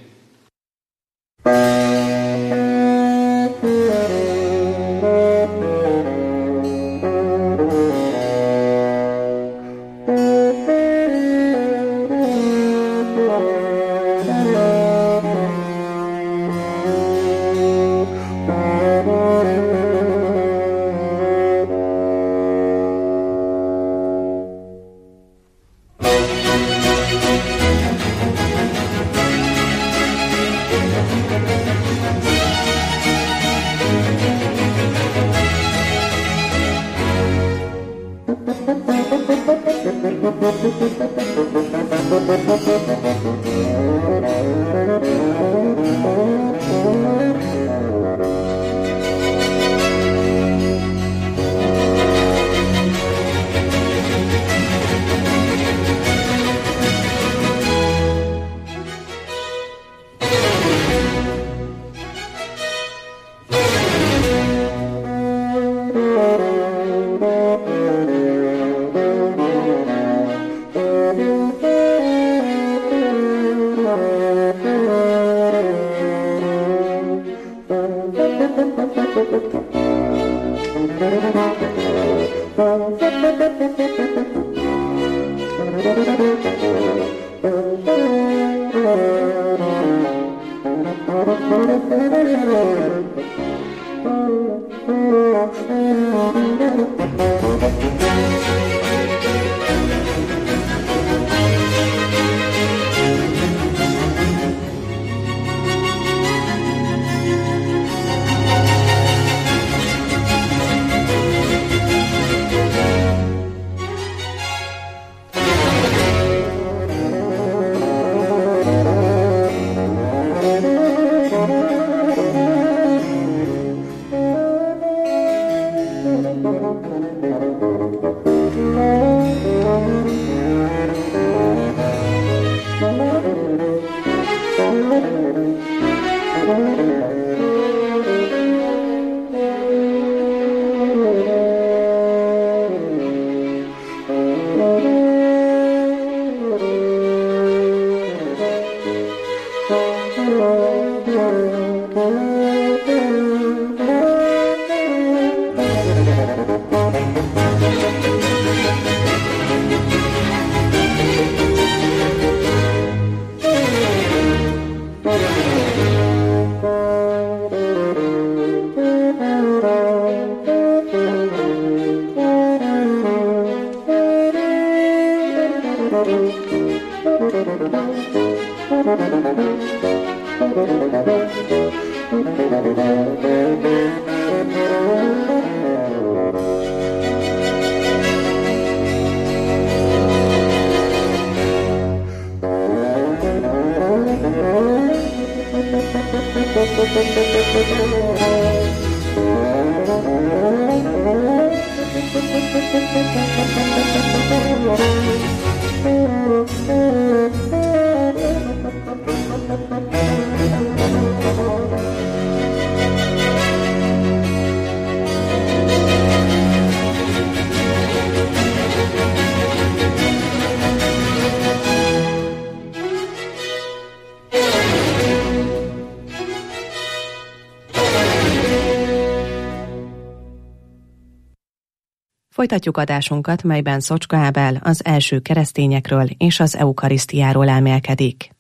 Folytatjuk adásunkat, melyben Szocska Ábel az első keresztényekről és az eukarisztiáról elmélkedik.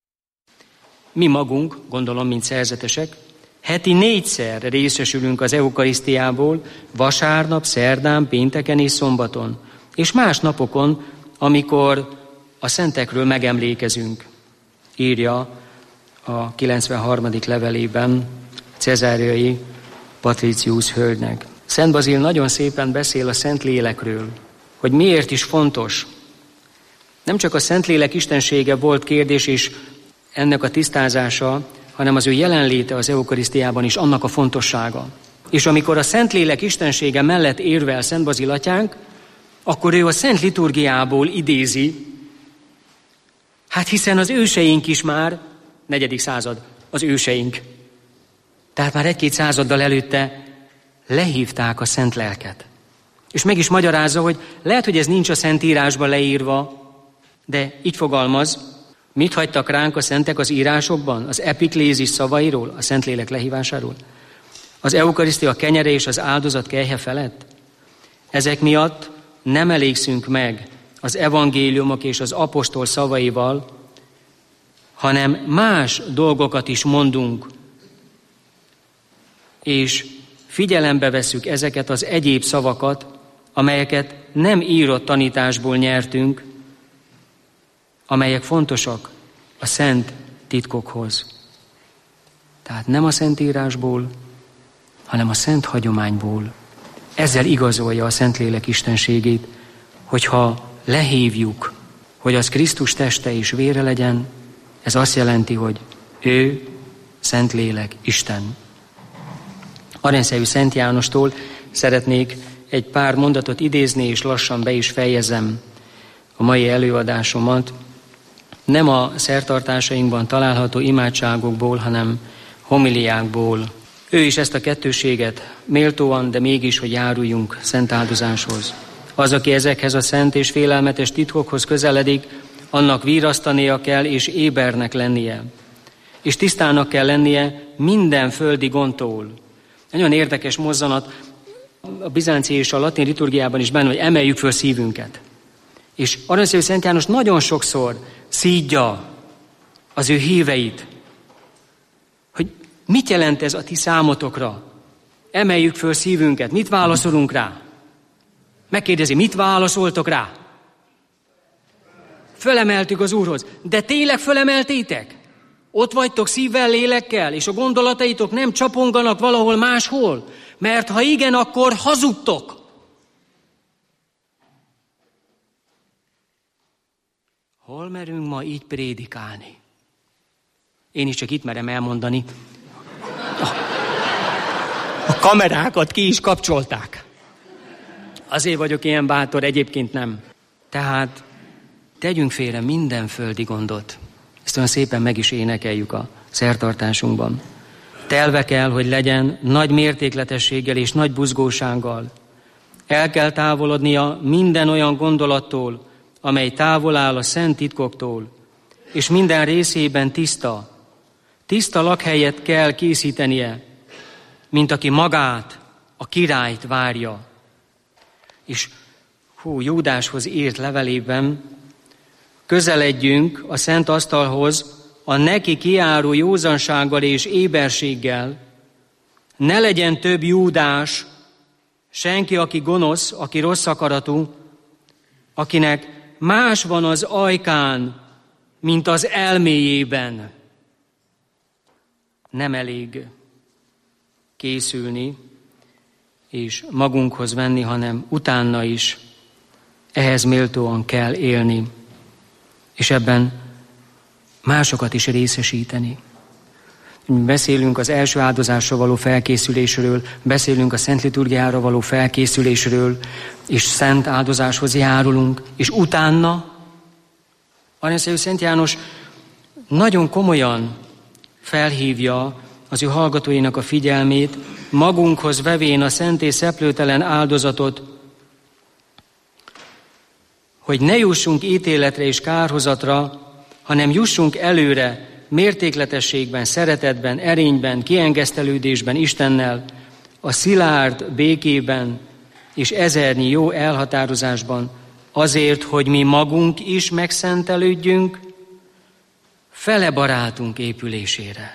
Mi magunk, gondolom, mint szerzetesek, heti négyszer részesülünk az eukarisztiából, vasárnap, szerdán, pénteken és szombaton, és más napokon, amikor a szentekről megemlékezünk, írja a kilencvenharmadik levelében Cezáriai Patricius hölgynek. Szent Bazil nagyon szépen beszél a Szentlélekről, hogy miért is fontos. Nem csak a Szentlélek istensége volt kérdés és ennek a tisztázása, hanem az ő jelenléte az eukarisztiában is, annak a fontossága. És amikor a Szentlélek istensége mellett érvel Szent Bazil atyánk, akkor ő a Szent Liturgiából idézi, hát hiszen az őseink is már, negyedik század, az őseink, tehát már egy-két századdal előtte lehívták a Szent Lelket. És meg is magyarázza, hogy lehet, hogy ez nincs a Szentírásban leírva, de így fogalmaz, mit hagytak ránk a szentek az írásokban, az epiklézis szavairól, a Szentlélek lehívásáról, az eukarisztia kenyere és az áldozat kelyhe felett. Ezek miatt nem elégszünk meg az evangéliumok és az apostol szavaival, hanem más dolgokat is mondunk, és figyelembe vesszük ezeket az egyéb szavakat, amelyeket nem írott tanításból nyertünk, amelyek fontosak a szent titkokhoz. Tehát nem a Szentírásból, hanem a szent hagyományból. Ezzel igazolja a Szentlélek istenségét, hogyha lehívjuk, hogy az Krisztus teste és vére legyen, ez azt jelenti, hogy ő, Szentlélek, Isten. Arendsejű Szent Jánostól szeretnék egy pár mondatot idézni, és lassan be is fejezem a mai előadásomat. Nem a szertartásainkban található imádságokból, hanem homiliákból. Ő is ezt a kettőséget méltóan, de mégis, hogy járuljunk szent áldozáshoz. Az, aki ezekhez a szent és félelmetes titkokhoz közeledik, annak virrasztania kell és ébernek lennie. És tisztának kell lennie minden földi gondtól. Nagyon érdekes mozzanat, a bizánci és a latin liturgiában is benne, hogy emeljük föl szívünket. És Aranyszélű Szent János nagyon sokszor szídja az ő híveit, hogy mit jelent ez a ti számotokra. Emeljük föl szívünket, mit válaszolunk rá? Megkérdezi, mit válaszoltok rá? Fölemeltük az Úrhoz. De tényleg fölemeltétek? Ott vagytok szívvel, lélekkel, és a gondolataitok nem csaponganak valahol máshol? Mert ha igen, akkor hazudtok. Hol merünk ma így prédikálni? Én is csak itt merem elmondani. A kamerákat ki is kapcsolták. Azért vagyok ilyen bátor, egyébként nem. Tehát tegyünk félre minden földi gondot. Ezt olyan szépen meg is énekeljük a szertartásunkban. Telve kell, hogy legyen nagy mértékletességgel és nagy buzgósággal. El kell távolodnia minden olyan gondolattól, amely távol áll a szent titkoktól, és minden részében tiszta. Tiszta lakhelyet kell készítenie, mint aki magát, a királyt várja. És hú, Júdáshoz írt levelében, közeledjünk a szent asztalhoz a neki kiáró józansággal és éberséggel. Ne legyen több Júdás, senki, aki gonosz, aki rossz akaratú, akinek más van az ajkán, mint az elméjében. Nem elég készülni és magunkhoz venni, hanem utána is ehhez méltóan kell élni, és ebben másokat is részesíteni. Beszélünk az első áldozásra való felkészülésről, beszélünk a Szent Liturgiára való felkészülésről, és szent áldozáshoz járulunk, és utána Aranyszélű Szent János nagyon komolyan felhívja az ő hallgatóinak a figyelmét, magunkhoz vevén a szent és szeplőtelen áldozatot, hogy ne jussunk ítéletre és kárhozatra, hanem jussunk előre mértékletességben, szeretetben, erényben, kiengesztelődésben Istennel, a szilárd békében és ezernyi jó elhatározásban, azért, hogy mi magunk is megszentelődjünk fele barátunk épülésére.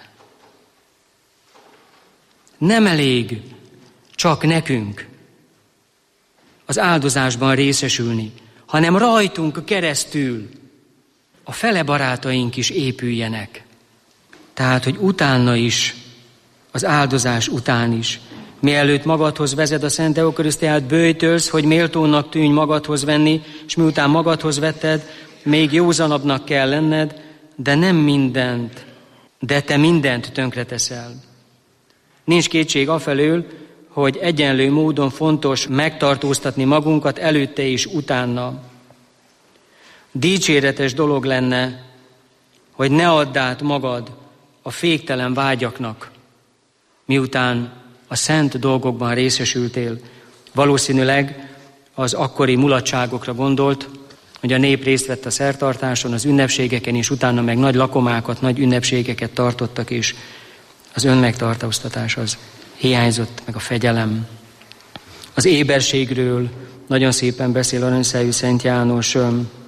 Nem elég csak nekünk az áldozásban részesülni, hanem rajtunk keresztül a fele barátaink is épüljenek. Tehát, hogy utána is, az áldozás után is, mielőtt magadhoz vezed a Szent Eukarisztiát, böjtölsz, hogy méltónak tűnj magadhoz venni, és miután magadhoz vetted, még józanabbnak kell lenned, de nem mindent, de te mindent tönkreteszel. Nincs kétség afelől, hogy egyenlő módon fontos megtartóztatni magunkat előtte és utána. Dicséretes dolog lenne, hogy ne add át magad a féktelen vágyaknak, miután a szent dolgokban részesültél. Valószínűleg az akkori mulatságokra gondolt, hogy a nép részt vett a szertartáson, az ünnepségeken, és utána meg nagy lakomákat, nagy ünnepségeket tartottak, és az önmegtartóztatás az hiányzott, meg a fegyelem. Az éberségről nagyon szépen beszél Aranyszellő Szent János,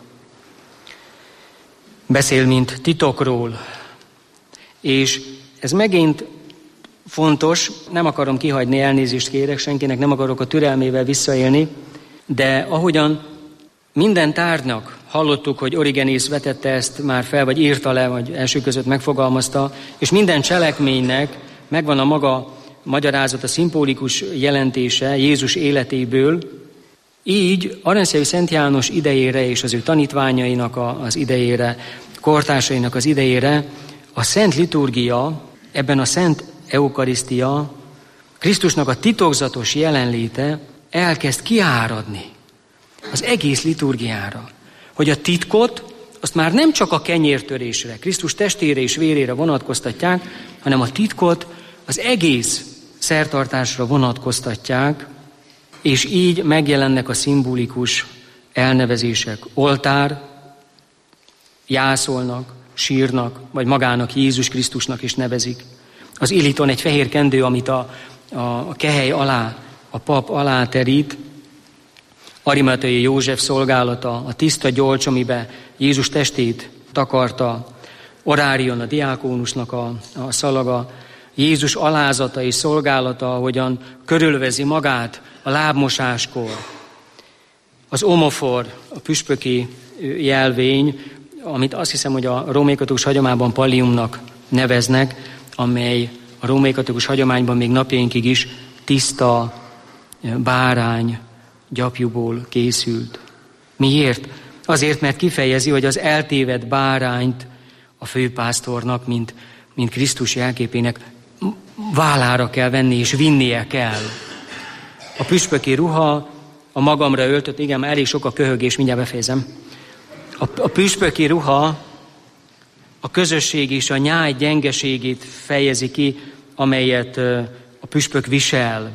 beszél, mint titokról. És ez megint fontos, nem akarom kihagyni, elnézést kérek senkinek, nem akarok a türelmével visszaélni, de ahogyan minden tárgynak hallottuk, hogy Origenész vetette ezt már fel, vagy írta le, vagy első között megfogalmazta, és minden cselekménynek megvan a maga magyarázata, szimbolikus jelentése Jézus életéből, így Aranyszellő Szent János idejére és az ő tanítványainak a, az idejére, kortársainak az idejére a Szent Liturgia, ebben a Szent Eukarisztia, Krisztusnak a titokzatos jelenléte elkezd kiáradni az egész liturgiára. Hogy a titkot, azt már nem csak a kenyértörésre, Krisztus testére és vérére vonatkoztatják, hanem a titkot az egész szertartásra vonatkoztatják, és így megjelennek a szimbolikus elnevezések. Oltár, jászolnak, sírnak, vagy magának Jézus Krisztusnak is nevezik. Az iliton egy fehér kendő, amit a a kehely alá, a pap alá terít. Arimateai József szolgálata, a tiszta gyolcs, amiben Jézus testét takarta, Orárion a diákónusnak a, a szalaga, Jézus alázata és szolgálata, ahogyan körülvezi magát a lábmosáskor, az omofor, a püspöki jelvény, amit azt hiszem, hogy a római katolikus hagyományban palliumnak neveznek, amely a római katolikus hagyományban még napjainkig is tiszta bárány gyapjúból készült. Miért? Azért, mert kifejezi, hogy az eltévedt bárányt a főpásztornak, mint, mint Krisztus jelképének vállára kell venni, és vinnie kell. A püspöki ruha, a magamra öltött, igen, elég sok a köhögés, mindjárt befejezem. A, a püspöki ruha a közösség és a nyáj gyengeségét fejezi ki, amelyet a püspök visel.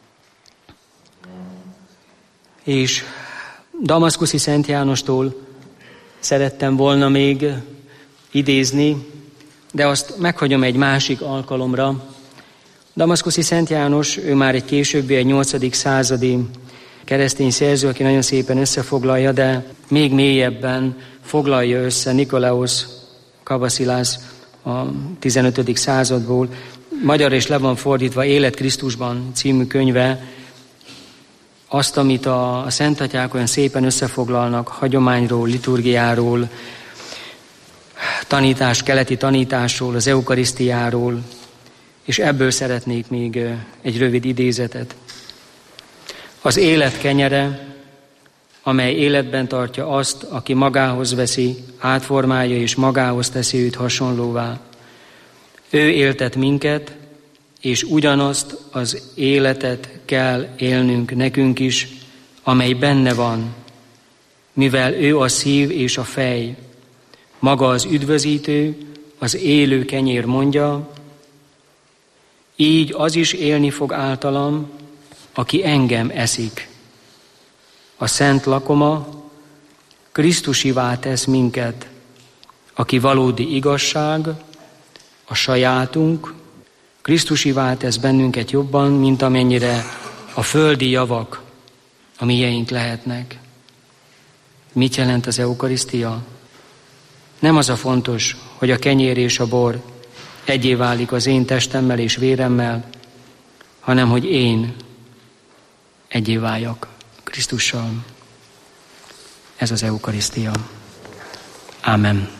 És Damaszkuszi Szent Jánostól szerettem volna még idézni, de azt meghagyom egy másik alkalomra. Damaszkuszi Szent János, ő már egy későbbi, egy nyolcadik századi keresztény szerző, aki nagyon szépen összefoglalja, de még mélyebben foglalja össze Nikolaos Kavaszilász a tizenötödik századból. Magyarra is le van fordítva Élet Krisztusban című könyve, azt, amit a, a szentatyák olyan szépen összefoglalnak hagyományról, liturgiáról, tanítás, keleti tanításról, az eukarisztiáról, és ebből szeretnék még egy rövid idézetet. Az élet kenyere, amely életben tartja azt, aki magához veszi, átformálja és magához teszi őt hasonlóvá. Ő éltet minket, és ugyanazt az életet kell élnünk nekünk is, amely benne van, mivel ő a szív és a fej. Maga az üdvözítő, az élő kenyér mondja, így az is élni fog általam, aki engem eszik. A szent lakoma Krisztusivá tesz minket, aki valódi igazság, a sajátunk, Krisztusivá tesz bennünket jobban, mint amennyire a földi javak a miénk lehetnek. Mit jelent az eukarisztia? Nem az a fontos, hogy a kenyér és a bor egyé válik az én testemmel és véremmel, hanem hogy én egyé váljak Krisztussal. Ez az eukarisztia. Ámen.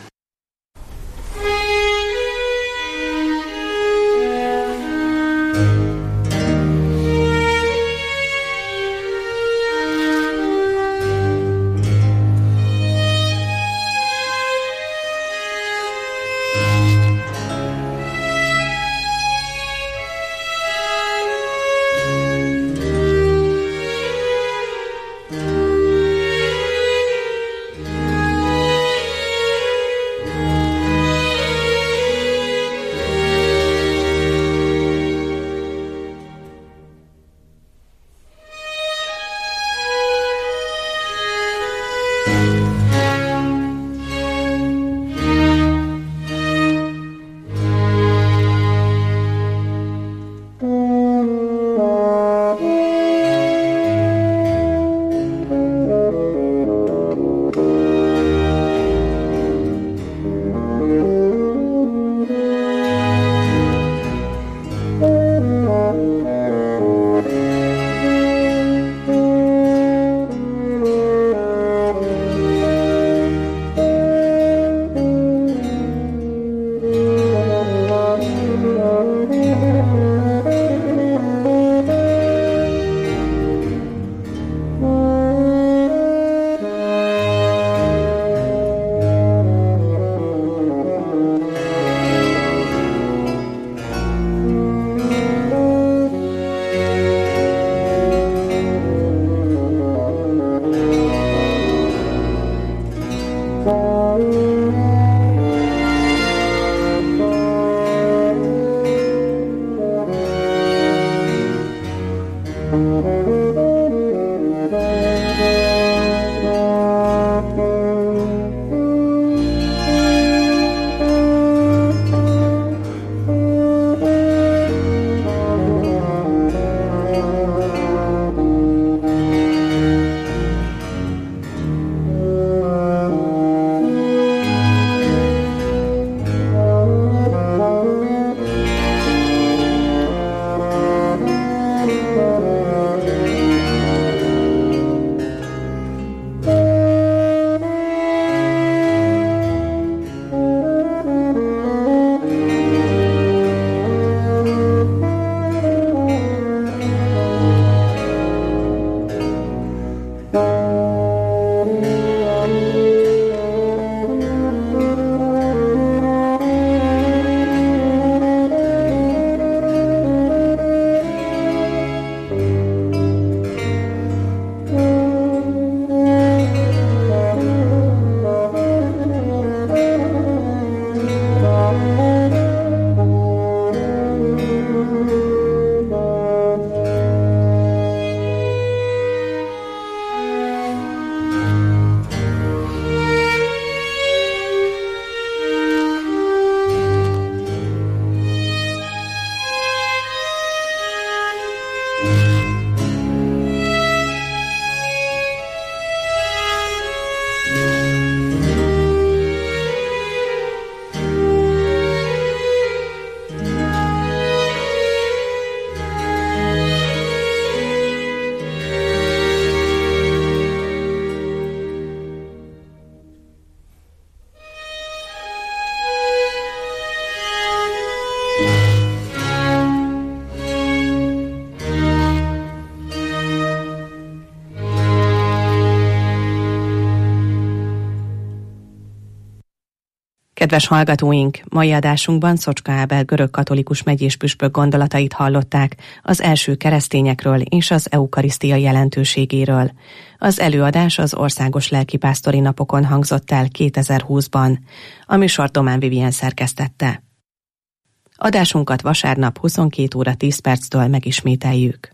Kedves hallgatóink, mai adásunkban Szocska Ábel görögkatolikus megyéspüspök gondolatait hallották az első keresztényekről és az eukarisztia jelentőségéről. Az előadás az Országos Lelkipásztori Napokon hangzott el kétezer-húszban. A műsort Domán Vivien szerkesztette. Adásunkat vasárnap huszonkét óra tíz perctől megismételjük.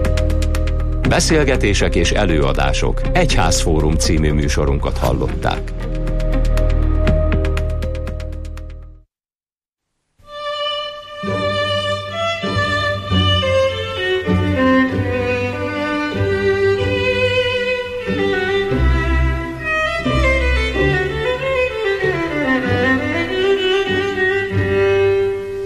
Beszélgetések és előadások Egyházfórum című műsorunkat hallották.